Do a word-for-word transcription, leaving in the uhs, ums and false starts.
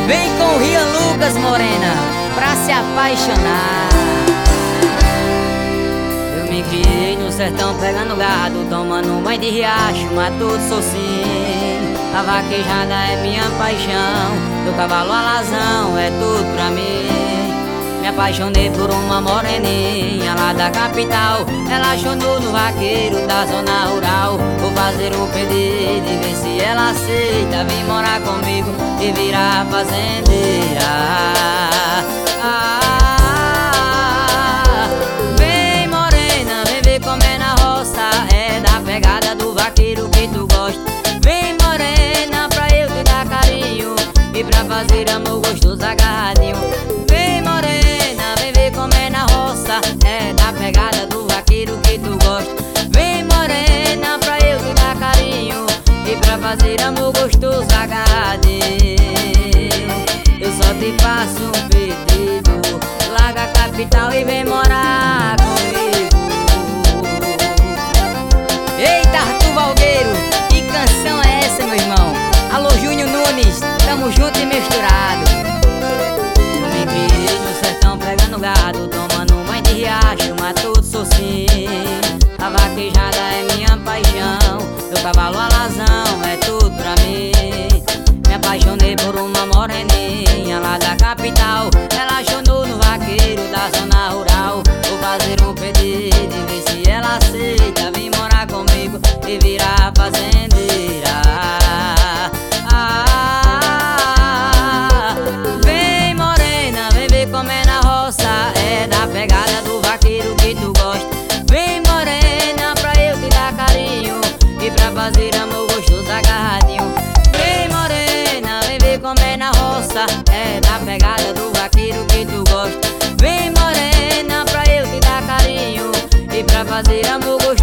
Vem com o Rian Lucas, morena, pra se apaixonar. Eu me criei no sertão pegando gado, tomando banho de riacho, mas tudo sou sim. A vaquejada é minha paixão, do cavalo alazão é tudo pra mim. Me apaixonei por uma moreninha lá da capital. Ela achou no vaqueiro da zona rural. Vou fazer um pedido e ver se ela aceita vir morar comigo e virar fazendeira. Ah, vem morena, vem ver como é na roça. É da pegada do vaqueiro que tu gosta. Vem morena pra eu te dar carinho e pra fazer amor gostoso agarradinho. Vem morena, vem ver como é na roça. É da pegada do vaqueiro que tu gosta. Vem morena pra eu te dar carinho e pra fazer amor gostoso agarradinho. Eu só te faço um pedido, larga a capital e vem morar comigo. Eita, Arthur Valgueiro, que canção é essa, meu irmão? Alô, Júnior Nunes, tamo junto e misturado. Eu me criei no sertão pegando gado, tomando banho de riacho, mas tudo sou sim. A vaquejada é minha paixão, meu cavalo alazão é tudo pra mim. Me apaixonei por uma moreninha lá da capital. Ela achou no vaqueiro da zona rural. Vou fazer um pedido e ver se ela aceita vir morar comigo e virar fazendeira. Ah, vem morena, vem ver como é na roça. É da pegada do vaqueiro que tu gosta. Vem morena pra eu te dar carinho e pra fazer amor gostoso agarradinho. Vem morena, vem ver como é na roça. É da pegada do vaqueiro que tu gosta. Vem morena pra eu te dar carinho e pra fazer amor gostoso